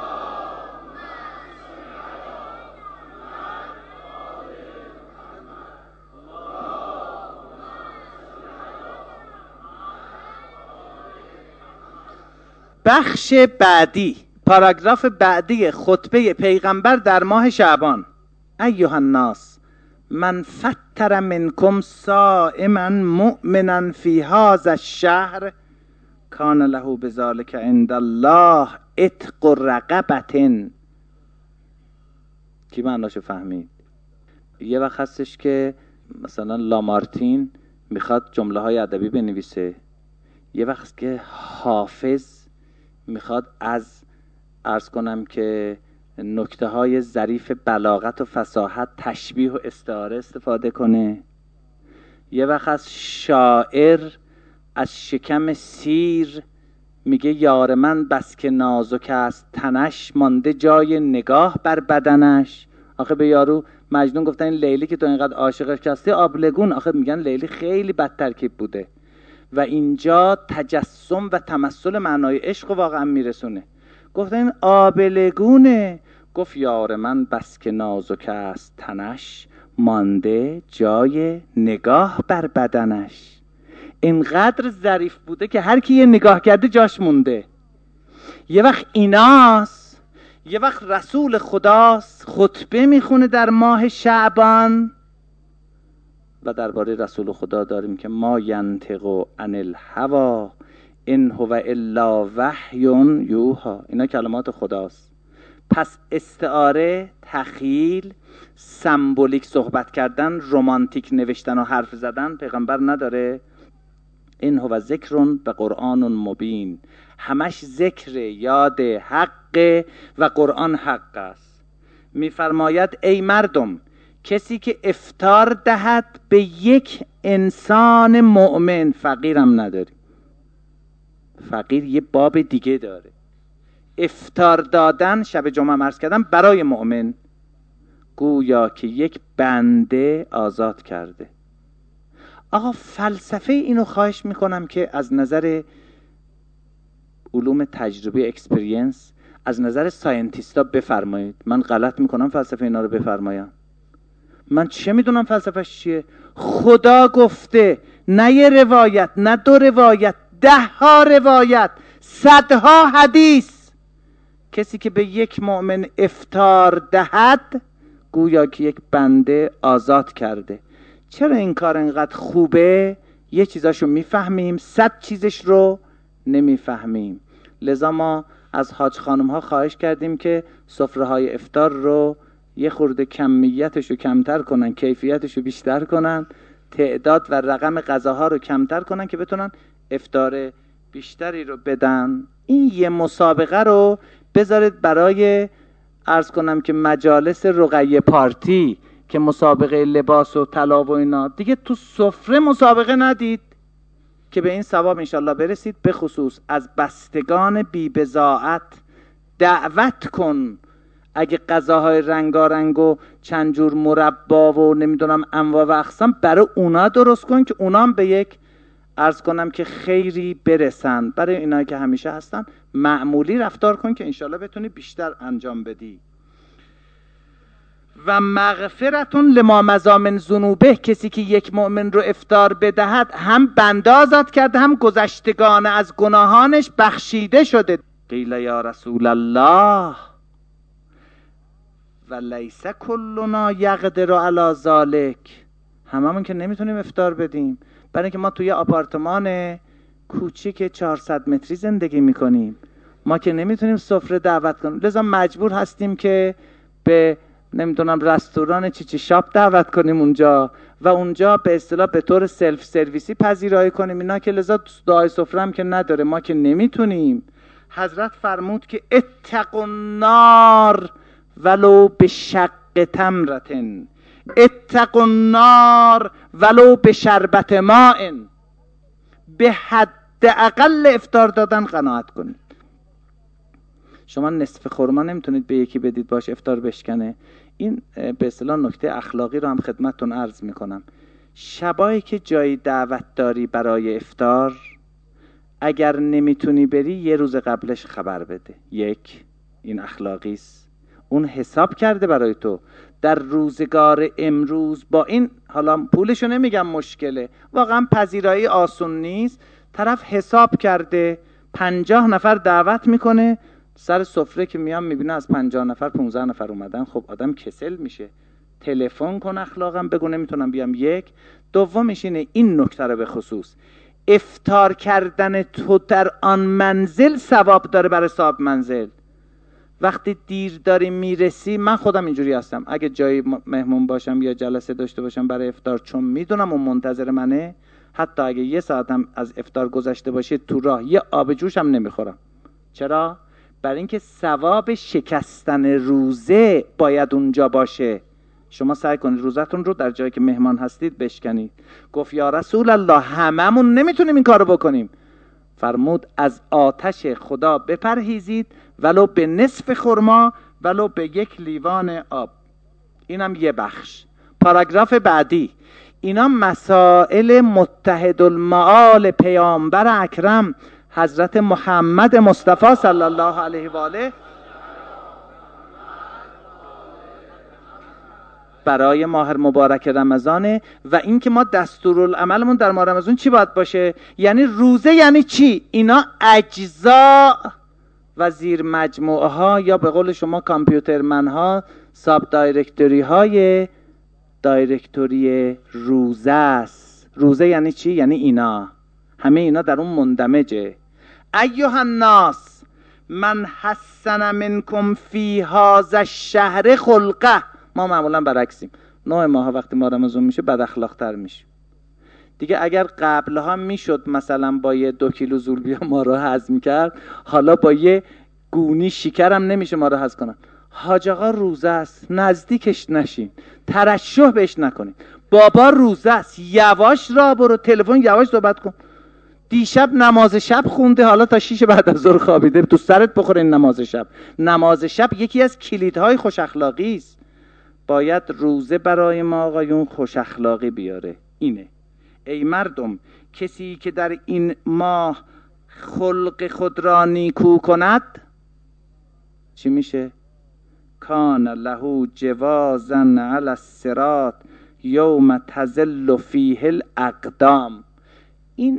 بخش بعدی، پاراگراف بعدی خطبه پیغمبر در ماه شعبان. ایها الناس من فطر منکم صائما مؤمنا فی هذا الشهر کان له بذلک عند الله عتق رقبة. کی معناشو فهمید؟ یه وقت هستش که مثلا لامارتین میخواد جمله های ادبی بنویسه، یه وقت که حافظ میخواد از عرض کنم که نکته های ظریف بلاغت و فصاحت تشبیه و استعاره استفاده کنه، یه وقت از شاعر از شکم سیر میگه یار من بس که نازک است تنش مانده جای نگاه بر بدنش. آخه به یارو مجنون گفتن این لیلی که تو اینقدر عاشقش هستی آبلگون، آخه میگن لیلی خیلی بد ترکیب بوده و اینجا تجسم و تمثل معنای عشق واقعا میرسونه. گفتن این آبلگونه، گفت یار من بس که نازک است تنش مانده جای نگاه بر بدنش. اینقدر ظریف بوده که هر کی یه نگاه کرده جاش مونده. یه وقت ایناست، یه وقت رسول خداست خطبه میخونه در ماه شعبان و درباره رسول خدا داریم که ما ینطق عن الهوی ان هو الا وحی یوحی. اینا کلمات خداست. پس استعاره، تخیل، سمبولیک صحبت کردن، رمانتیک نوشتن و حرف زدن پیغمبر نداره. این هو ذکر و قرآن مبین، همش ذکر، یاد حق و قرآن حق است. میفرماید ای مردم، کسی که افطار دهد به یک انسان مؤمن، فقیرم نداری، فقیر یه باب دیگه داره. افطار دادن شب جمعه عرض کردم برای مؤمن گویا که یک بنده آزاد کرده. آقا فلسفه اینو خواهش میکنم که از نظر علوم تجربی اکسپریانس، از نظر ساینتیستا بفرمایید. من غلط میکنم فلسفه اینا رو بفرمایم؟ من چه میدونم فلسفهش چیه؟ خدا گفته، نه یه روایت، نه دو روایت، ده ها روایت، صدها حدیث. کسی که به یک مؤمن افطار دهد گویا که یک بنده آزاد کرده. چرا این کار اینقدر خوبه؟ یه چیزاشو میفهمیم، صد چیزش رو نمیفهمیم. لذا ما از حاج خانم ها خواهش کردیم که سفره های افطار رو یه خورده کمیتش رو کمتر کنن، کیفیتش رو بیشتر کنن، تعداد و رقم غذاها رو کمتر کنن که بتونن افطار بیشتری رو بدن. این یه مسابقه رو بذارید برای عرض کنم که مجالس رقیه پارتی که مسابقه لباس و طلا و اینا، دیگه تو سفره مسابقه ندید که به این ثواب انشالله برسید. به خصوص از بستگان بی بضاعت دعوت کن، اگه غذاهای رنگارنگ و چند جور مربا و نمیدونم انواع و اقسام برای اونا درست کن که اونا هم به یک عرض کنم که خیری برسن. برای اینایی که همیشه هستن معمولی رفتار کن که انشالله بتونی بیشتر انجام بدی. و مغفرتون لما مضی من ذنوبه، کسی که یک مؤمن رو افطار بدهد هم بنده آزاد کرده، هم گذشتگان از گناهانش بخشیده شده. قیل یا رسول الله و لیس کلنا یقدر علی ذلک، هممون که نمیتونیم افطار بدیم، برای اینکه ما توی آپارتمان کوچیک چهارصد متری زندگی میکنیم، ما که نمیتونیم سفره دعوت کنیم، لذا مجبور هستیم که به نمیدونم رستوران چیچی شاپ دعوت کنیم اونجا و اونجا به اصطلاح به طور سلف سرویسی پذیرایی کنیم اینا، که لذا دعای سفره هم که نداره، ما که نمیتونیم. حضرت فرمود که اتقوا النار ولو بشق تمرتن، اتقوا النار ولو بشربت ماء، به حد اقل افطار دادن قناعت کنید. شما نصف خرما نمیتونید به یکی بدید باش افطار بشکنه. این به اصطلاح نکته اخلاقی رو هم خدمتتون عرض میکنم. شبایی که جایی دعوت داری برای افطار، اگر نمیتونی بری یه روز قبلش خبر بده. یک، این اخلاقی است، اون حساب کرده برای تو. در روزگار امروز با این، حالا پولشو نمیگم مشکله، واقعا پذیرایی آسون نیست، طرف حساب کرده پنجاه نفر دعوت میکنه، سر سفره که میام میبینه از پنجاه نفر پونزده نفر اومدن، خب آدم کسل میشه. تلفن کن اخلاقم، بگو نمیتونم بیام. یک. دومش اینه، این نکته رو به خصوص، افطار کردن تو در آن منزل ثواب داره برای صاحب منزل. وقتی دیر داری میرسی، من خودم اینجوری هستم، اگه جایی مهمون باشم یا جلسه داشته باشم برای افطار، چون میدونم اون منتظر منه، حتی اگه یه ساعتم از افطار گذشته باشه تو راه یه آب جوش هم نمیخورم. چرا؟ برای اینکه ثواب شکستن روزه باید اونجا باشه. شما سعی کنید روزتون رو در جایی که مهمان هستید بشکنید. گفت یا رسول الله هممون نمیتونیم این کارو بکنیم. فرمود از آتش خدا بپرهیزید، ولو به نصف خرما، ولو به یک لیوان آب. اینم یه بخش. پاراگراف بعدی، اینا مسائل متحد المعال پیامبر اکرم حضرت محمد مصطفی صلی الله علیه و آله برای ماه مبارک رمضانه. و اینکه ما دستورالعملمون در ماه رمضان چی باید باشه؟ یعنی روزه یعنی چی؟ اینا اجزا و زیر مجموعه ها، یا به قول شما کامپیوترمن ها، ساب دایرکتوری های دایرکتوری روزه است. روزه یعنی چی؟ یعنی اینا، همه اینا در اون مندمجه. ایها الناس من حسن منکم فی هذا الشهر خلقه. ما معمولا برعکسیم، نه ماه وقتی ما رمضان میشه بد اخلاق تر میشیم دیگه. اگر قبلها میشد مثلا با یه دو کیلو زولبیا ما رو هضم کرد، حالا با یه گونی شکرم نمیشه ما رو هضم کنن. حاج آقا روزه است، نزدیکش نشین، ترشح بهش نکنین. بابا روزه است، یواش را برو، تلفن یواش صحبت کن. دیشب نماز شب خونده، حالا تا شیش بعد از ظهر خوابیده، تو سرت بخوره این نماز شب. نماز شب یکی از کلیدهای خوش اخلاقی است. باید روزه برای ما آقایون خوش اخلاقی بیاره. اینه، ای مردم، کسی که در این ماه خلق خود را نیکو کند چی میشه؟ کان له جوازا علی الصراط یوم تزل فیه الاقدام. این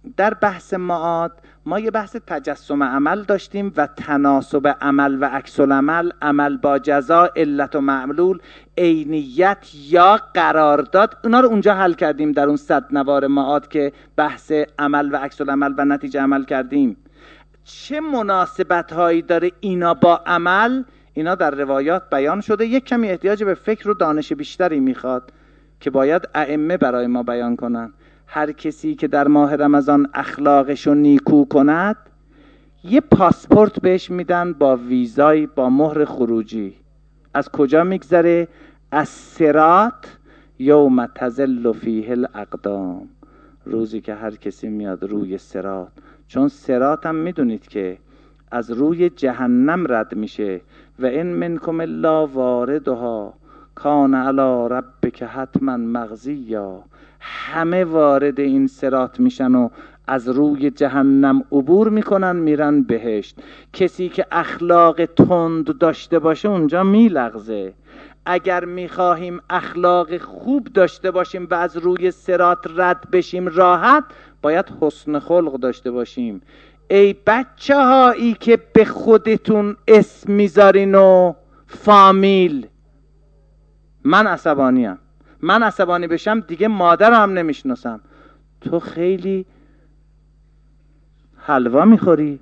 در بحث معاد ما یه بحث تجسم عمل داشتیم و تناسب عمل و عکس العمل، عمل با جزا، علت و معلول، عینیت یا قرارداد. اونا رو اونجا حل کردیم در اون صد نوار معاد که بحث عمل و عکس العمل و نتیجه عمل کردیم. چه مناسبت هایی داره اینا با عمل؟ اینا در روایات بیان شده. یک کمی احتیاج به فکر و دانش بیشتری میخواد که باید ائمه برای ما بیان کنن. هر کسی که در ماه رمضان اخلاقشو نیکو کند یه پاسپورت بهش میدن با ویزای با مهر خروجی. از کجا میگذره؟ از صراط یوم تزل فیه الاقدام، روزی که هر کسی میاد روی صراط. چون صراط هم میدونید که از روی جهنم رد میشه. و این منکم الا واردها کان علی ربک حتما مقضیا. همه وارد این صراط میشن و از روی جهنم عبور میکنن میرن بهشت. کسی که اخلاق تند داشته باشه اونجا میلغزه. اگر میخواهیم اخلاق خوب داشته باشیم و از روی صراط رد بشیم راحت، باید حسن خلق داشته باشیم. ای بچه هایی که به خودتون اسم میذارین و فامیل، من عصبانیم. من عصبانی بشم دیگه مادر هم نمیشناسم. تو خیلی حلوا میخوری؟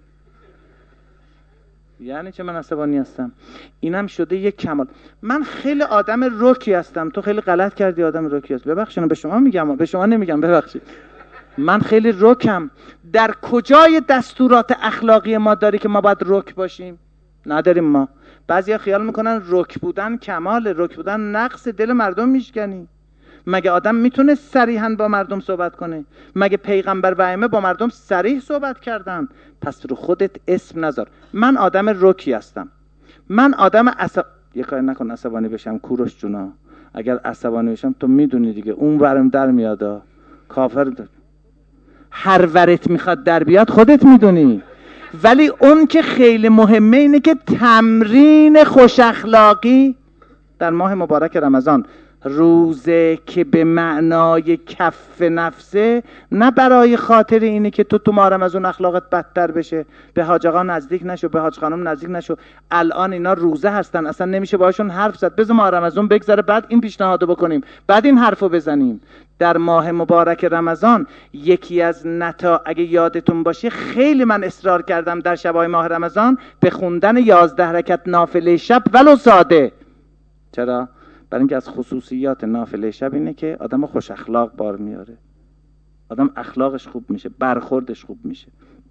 یعنی چه من عصبانی هستم؟ اینم شده یک کمال. من خیلی آدم رکی هستم، تو خیلی غلط کردی آدم رکی هست. ببخشید به شما میگم، به شما نمیگم، ببخشید. من خیلی رکم. در کجای دستورات اخلاقی ما داری که ما باید رک باشیم؟ نداریم ما. بعضیا خیال میکنن رک بودن کمال، رک بودن نقص. دل مردم میشکنی. مگه آدم میتونه صریحاً با مردم صحبت کنه؟ مگه پیغمبر و ائمه با مردم صریح صحبت کردن؟ پس رو خودت اسم نذار. من آدم رکی هستم. من آدم عصب... یه کاری نکن عصبانی بشم کوروش جونا. اگر عصبانی بشم تو میدونی دیگه اون ورم در میادا. کافر در... هر ورت میخواد در بیاد خودت میدونی. ولی اون که خیلی مهمه اینه که تمرین خوش اخلاقی در ماه مبارک رمضان، روزه که به معنای کف نفسه، نه برای خاطر اینه که تو تو ماه رمضان اخلاقت بدتر بشه، به حاج آقا نزدیک نشو، به حاج خانم نزدیک نشو. الان اینا روزه هستن، اصلا نمیشه باهاشون حرف زد. بذار ماه رمضان بگذره بعد این پیشنهادو بکنیم، بعد این حرفو بزنیم. در ماه مبارک رمضان یکی از نتا اگه یادتون باشه خیلی من اصرار کردم در شبای ماه رمضان به خوندن یازده رکعت نافله شب ولو ساده. چرا؟ برای اینکه از خصوصیات نافله شب اینه که آدم خوش اخلاق بار میاره، آدم اخلاقش خوب میشه، برخوردش خوب میشه.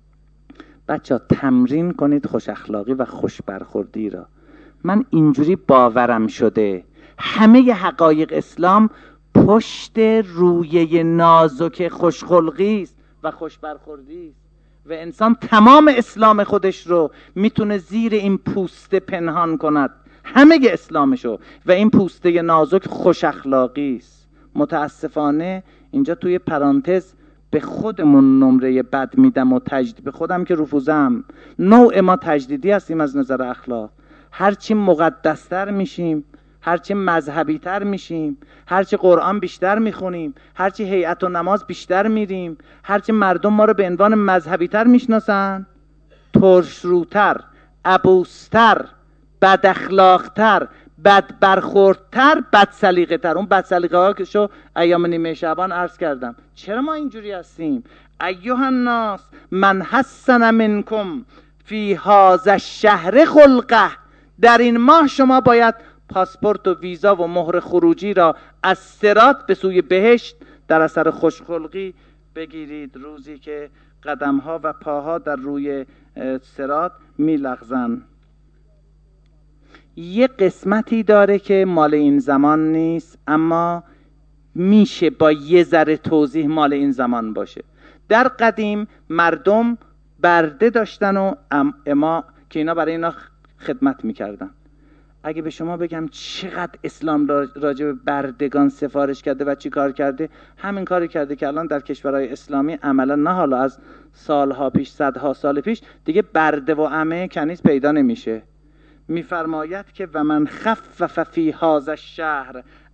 بچه ها تمرین کنید خوش اخلاقی و خوش برخوردی را. من اینجوری باورم شده همه حقایق اسلام پشت رویه نازک خوشخلقی است و خوش برخوردی است و انسان تمام اسلام خودش رو میتونه زیر این پوسته پنهان کند، همه اسلامشو، و این پوسته نازک خوش اخلاقی است. متاسفانه اینجا توی پرانتز به خودمون نمره بد میدم و تجدید به خودم که رفوزم. نوع ما تجدیدی هستیم از نظر اخلاق. هرچی مقدستر میشیم، هرچی مذهبی تر میشیم، هرچی قرآن بیشتر میخونیم، هرچی هیئت و نماز بیشتر میریم، هرچی مردم ما رو به عنوان مذهبی تر میشناسن، ترشروتر، عبوستر، بد اخلاقتر، بد برخوردتر، بد سلیقه تر. اون بد سلیقه ها که شو ایام نیمه شعبان عرض کردم. چرا ما اینجوری هستیم؟ ایها الناس من حسن منکم فی هذا الشهر خلقه. در این ماه شما باید پاسپورت و ویزا و مهر خروجی را از صراط به سوی بهشت در اثر خوشخلقی بگیرید، روزی که قدمها و پاها در روی صراط میلغزن. یه قسمتی داره که مال این زمان نیست، اما میشه با یه ذره توضیح مال این زمان باشه. در قدیم مردم برده داشتن و اما که اینا برای اینا خدمت میکردن. اگه به شما بگم چقدر اسلام راجع به بردگان سفارش کرده و چی کار کرده، همین کاری کرده که الان در کشورهای اسلامی عملا، نه حالا از سالها پیش، صدها سال پیش دیگه برده و عمه کنیز پیدا نمیشه. میفرماید که و من خفف فی هذا الشهر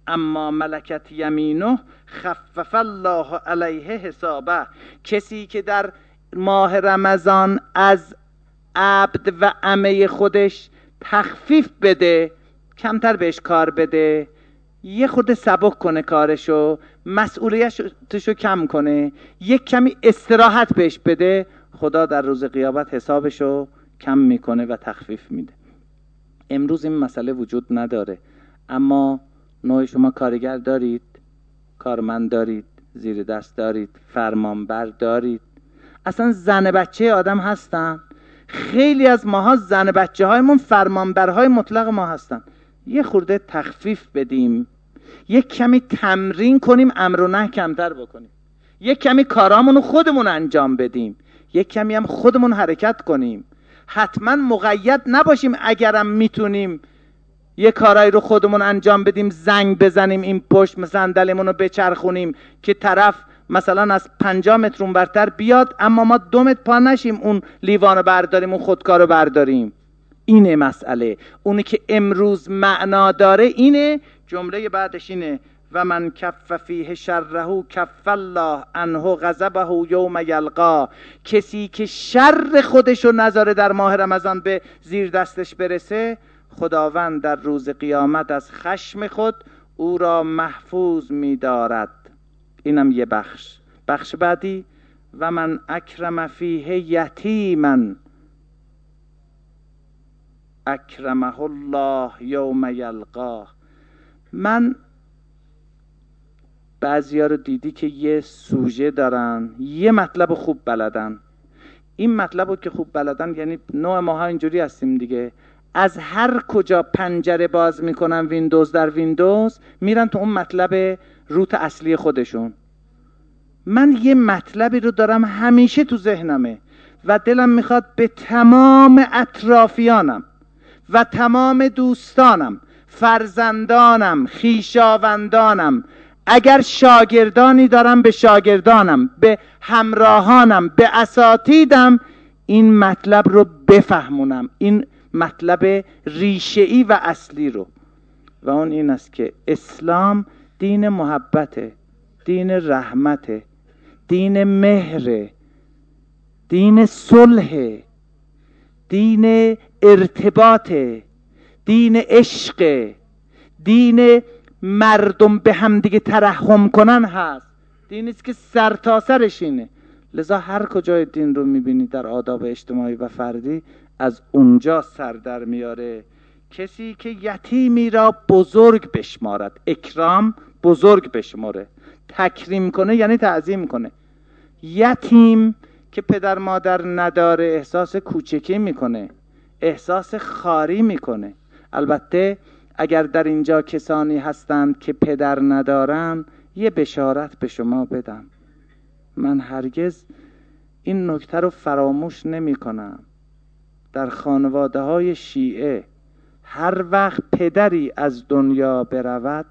اما ملکت یمینه خفف الله علیه حسابه. کسی که در ماه رمضان از عبد و عمه خودش تخفیف بده، کمتر بهش کار بده، یه خود سبک کنه کارشو، مسئولیتشو کم کنه، یک کمی استراحت بهش بده، خدا در روز قیامت حسابشو کم میکنه و تخفیف میده. امروز این مسئله وجود نداره، اما نوع شما کارگر دارید، کارمند دارید، زیر دست دارید، فرمانبر دارید، اصلا زن بچه آدم هستن. خیلی از ماها زن بچه هایمون فرمانبرهای مطلق ما هستن. یه خورده تخفیف بدیم، یک کمی تمرین کنیم، امر و نهی کمتر بکنیم، یک کمی کارامونو خودمون انجام بدیم، یک کمی هم خودمون حرکت کنیم. حتما مقید نباشیم، اگرم میتونیم یه کارایی رو خودمون انجام بدیم، زنگ بزنیم این پشت صندلیمون رو بچرخونیم که طرف مثلا از پنجاه متر اون برتر بیاد، اما ما دو متر پا نشیم اون لیوانو برداریم، اون خودکارو برداریم. اینه مسئله. اونی که امروز معنا داره اینه. جمله بعدش اینه و من کف فیه شره کف الله عنه غضبه یوم یلقا. کسی که شر خودشو نذاره در ماه رمضان به زیر دستش برسه، خداوند در روز قیامت از خشم خود او را محفوظ می‌دارد. اینم یه بخش. بخش بعدی و من اکرم فیه یتیما اکرمه الله یوم یلقاه. من بعضیا رو دیدی که یه سوژه دارن، یه مطلب خوب بلدن. این مطلب رو که خوب بلدن یعنی نوع ماها اینجوری هستیم دیگه، از هر کجا پنجره باز میکنن ویندوز در ویندوز میرن تو اون مطلب روت اصلی خودشون. من یه مطلبی رو دارم همیشه تو ذهنمه و دلم میخواد به تمام اطرافیانم و تمام دوستانم، فرزندانم، خیشاوندانم، اگر شاگردانی دارم به شاگردانم، به همراهانم، به اساتیدم، این مطلب رو بفهمونم، این مطلب ریشه‌ای و اصلی رو. و اون این است که اسلام دین محبته، دین رحمته، دین مهره، دین صلح، دین ارتباطه، دین عشق، دین مردم به هم دیگه ترحم کنن هست. دینی است که سر تا سرش اینه. لذا هر کجای دین رو میبینی در آداب اجتماعی و فردی از اونجا سر در میاره. کسی که یتیمی را بزرگ بشمارد، اکرام بزرگ بشماره، تکریم کنه یعنی تعظیم کنه. یتیم که پدر مادر نداره احساس کوچکی میکنه، احساس خاری میکنه. البته اگر در اینجا کسانی هستند که پدر ندارن، یه بشارت به شما بدم، من هرگز این نکته رو فراموش نمی کنم. در خانواده های شیعه هر وقت پدری از دنیا برود،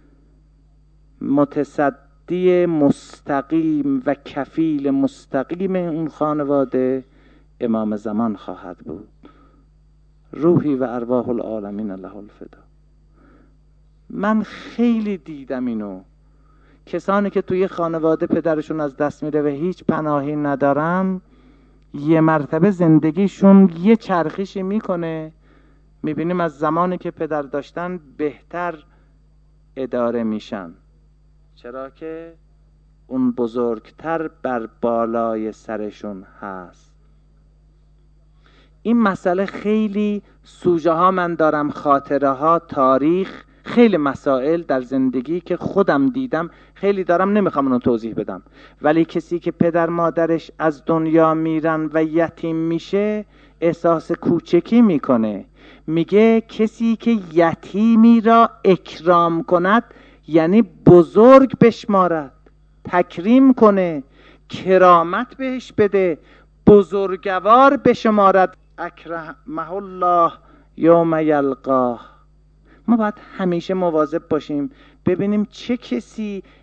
متصدی مستقیم و کفیل مستقیم اون خانواده امام زمان خواهد بود. روحی و ارواح العالمین له الفدا. من خیلی دیدم اینو، کسانی که توی خانواده پدرشون از دست میره و هیچ پناهی ندارن، یه مرتبه زندگیشون یه چرخشی میکنه، میبینیم از زمانی که پدر داشتن بهتر اداره میشن. چرا که اون بزرگتر بر بالای سرشون هست. این مسئله خیلی سوژه ها من دارم، خاطره ها، تاریخ، خیلی مسائل در زندگی که خودم دیدم، خیلی دارم، نمیخوام اونو توضیح بدم. ولی کسی که پدر مادرش از دنیا میرن و یتیم میشه احساس کوچکی میکنه. میگه کسی که یتیمی را اکرام کند یعنی بزرگ بشمارد، تکریم کنه، کرامت بهش بده، بزرگوار بشمارد. اکرمه الله یوم یلقاه. ما باید همیشه مواظب باشیم ببینیم چه کسی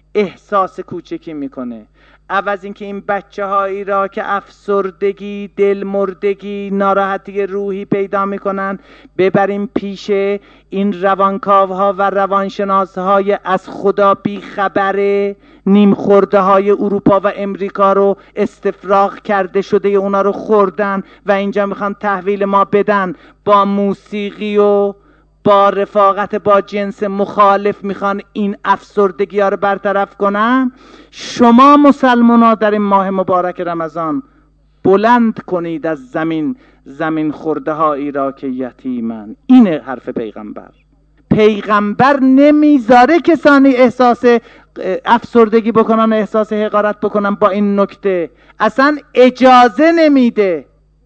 احساس کوچکی میکنه. عوض اینکه این بچه هایی را که افسردگی، دلمردگی، ناراحتی روحی پیدا میکنن ببریم پیش این روانکاوها و روانشناس های از خدا بیخبره، نیم خورده های اروپا و امریکا رو استفراغ کرده شده اونا رو خوردن و اینجا میخوان تحویل ما بدن، با موسیقی و با رفاقت با جنس مخالف میخوان این افسردگی ها رو برطرف کنن. شما مسلمان ها در این ماه مبارک رمضان بلند کنید از زمین زمین خورده هایی را که یتیمن. اینه حرف پیغمبر. پیغمبر نمیذاره کسانی احساس افسردگی بکنن، احساس حقارت بکنن. با این نکته اصلا اجازه نمیده.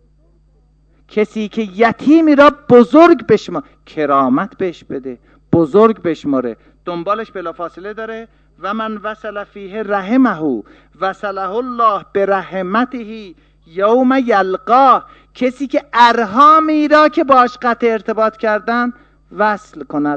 کسی که یتیمی را بزرگ بشماره، کرامت بهش بده، بزرگ بشماره، دنبالش بلافاصله داره و من وصل فیه رحمه وصله الله برحمته یوم یلقاه. کسی که ارحامی را که باش قطع ارتباط کردن وصل کند،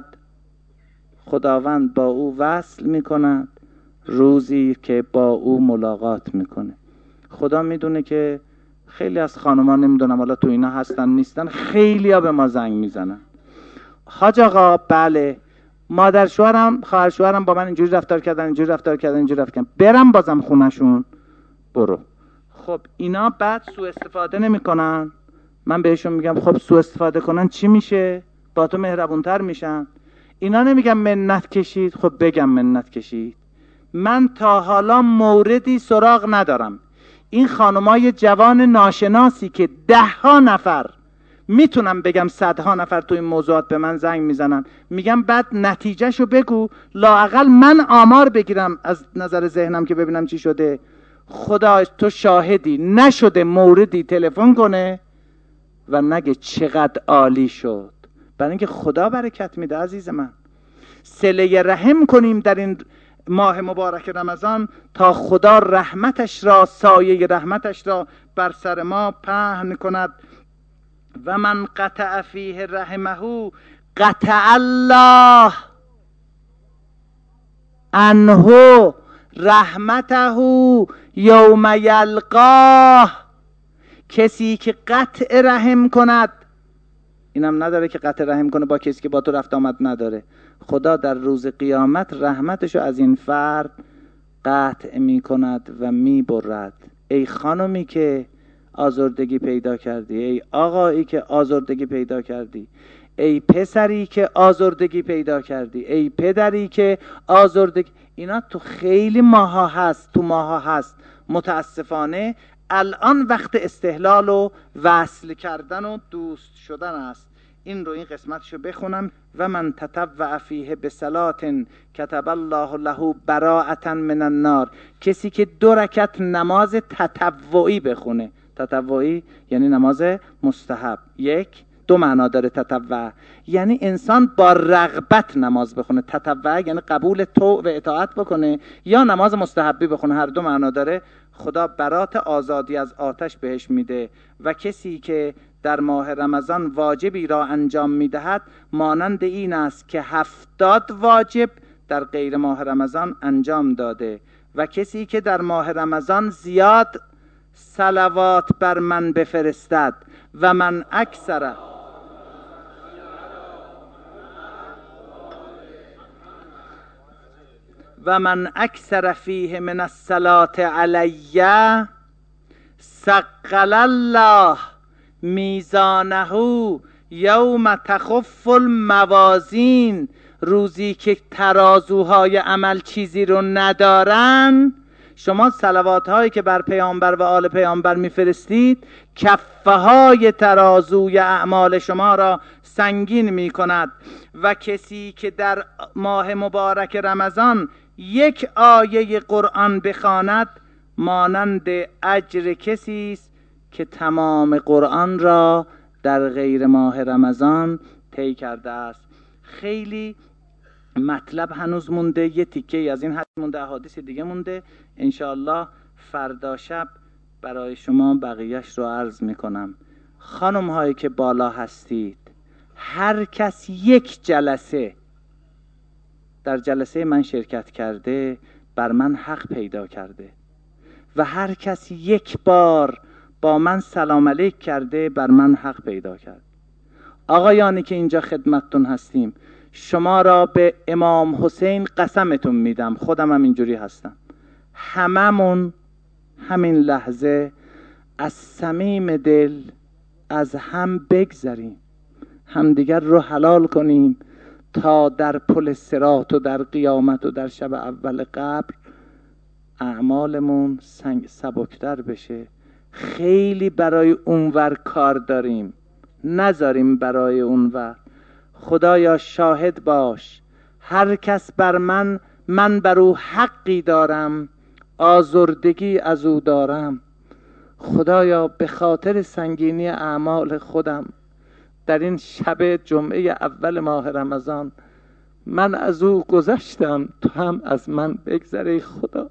خداوند با او وصل میکند روزی که با او ملاقات میکنه. خدا میدونه که خیلی از خانوما، نمیدونم حالا تو اینا هستن نیستن، خیلی ها به ما زنگ میزنن، حاج آقا بله مادر شوهرم خواهر شوهرم با من اینجوری رفتار کردن اینجوری رفتار کردن اینجوری رفتار کردن، برم بازم خونشون؟ برو. خب اینا بعد سوء استفاده نمیکنن؟ من بهشون میگم خب سوء استفاده کنن چی میشه؟ با تو مهربونتر میشن. اینا نمیگم منت کشید، خب بگم منت کشید. من تا حالا موردی سراغ ندارم این خانمای جوان ناشناسی که ده ها نفر، میتونم بگم صدها نفر تو این موضوعات به من زنگ میزنن، میگم بعد نتیجهشو بگو، لااقل من آمار بگیرم از نظر ذهنم که ببینم چی شده. خدا تو شاهدی نشده موردی تلفن کنه و نگه چقدر عالی شد. برای اینکه خدا برکت میده عزیز من. صله رحم کنیم در این ماه مبارک رمضان تا خدا رحمتش را، سایه رحمتش را بر سر ما پهن کند. و من قطع فیه رحمه قطع الله عنه رحمته یوم یلقاه. کسی که قطع رحم کند، اینم نداره که قطع رحم کنه با کسی که با تو رفت آمد نداره، خدا در روز قیامت رحمتشو از این فرد قطع می کند و می برد. ای خانمی که آزردگی پیدا کردی، ای آقایی که آزردگی پیدا کردی، ای پسری که آزردگی پیدا کردی، ای پدری که آزردگی، اینا تو خیلی ماها هست، تو ماها هست. متاسفانه الان وقت استحلال و وصل کردن و دوست شدن است. این رو این قسمتشو بخونم. و من تطوع فیه بصلات کتب الله له براءة من النار. کسی که دو رکعت نماز تطوعی بخونه، تطوعی یعنی نماز مستحب، یک دو معنا داره. تطوع یعنی انسان با رغبت نماز بخونه، تطوع یعنی قبول طوع و اطاعت بکنه، یا نماز مستحبی بخونه، هر دو معنا داره. خدا برات آزادی از آتش بهش میده. و کسی که در ماه رمضان واجبی را انجام میدهد مانند این است که هفتاد واجب در غیر ماه رمضان انجام داده. و کسی که در ماه رمضان زیاد صلوات بر من بفرستد و من اکثر و من اکثر فیه من الصلاة علی ثقل الله میزانه یوم تخف الموازین. روزی که ترازوهای عمل چیزی رو ندارن، شما صلوات هایی که بر پیامبر و آل پیامبر میفرستید کفه های ترازوی اعمال شما را سنگین می کند. و کسی که در ماه مبارک رمضان یک آیه قرآن بخواند مانند اجر کسی است که تمام قرآن را در غیر ماه رمضان طی کرده است. خیلی مطلب هنوز مونده، یه تیکه از این حدیث مونده، احادیث دیگه مونده. انشاءالله فردا شب برای شما بقیهش رو عرض میکنم. خانم هایی که بالا هستید، هر کس یک جلسه در جلسه من شرکت کرده بر من حق پیدا کرده و هر کس یک بار با من سلام علیک کرده بر من حق پیدا کرد. آقایانی که اینجا خدمتتون هستیم، شما را به امام حسین قسمتون میدم، خودم هم اینجوری هستم، هممون همین لحظه از صمیم دل از هم بگذریم، همدیگر رو حلال کنیم تا در پل صراط و در قیامت و در شب اول قبر اعمالمون سبکتر بشه. خیلی برای اونور کار داریم، نذاریم برای اونور. خدایا شاهد باش، هر کس بر من من بر او حقی دارم، آزردگی از او دارم. خدایا به خاطر سنگینی اعمال خودم در این شب جمعه اول ماه رمضان من از او گذشتم، تو هم از من بگذره. خدا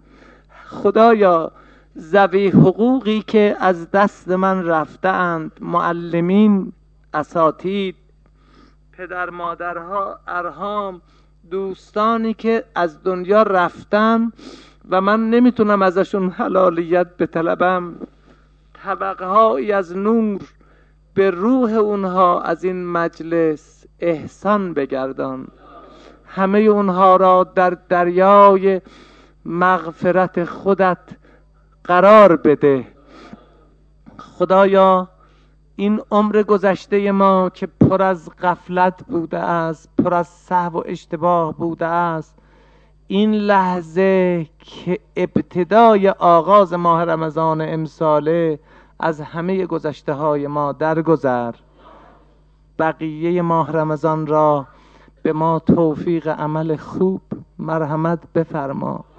خدایا ذوی حقوقی که از دست من رفتند، معلمین، اساتید، پدر مادرها، ارحام، دوستانی که از دنیا رفتن و من نمیتونم ازشون حلالیت بطلبم، طبقه هایی از نور به روح اونها از این مجلس احسان بگردان، همه اونها را در دریای مغفرت خودت قرار بده. خدایا این عمر گذشته ما که پر از غفلت بوده است، پر از سهو و اشتباه بوده است، این لحظه که ابتدای آغاز ماه رمضان امساله، از همه گذشته های ما درگذر. بقیه ماه رمضان را به ما توفیق عمل خوب مرحمت بفرما.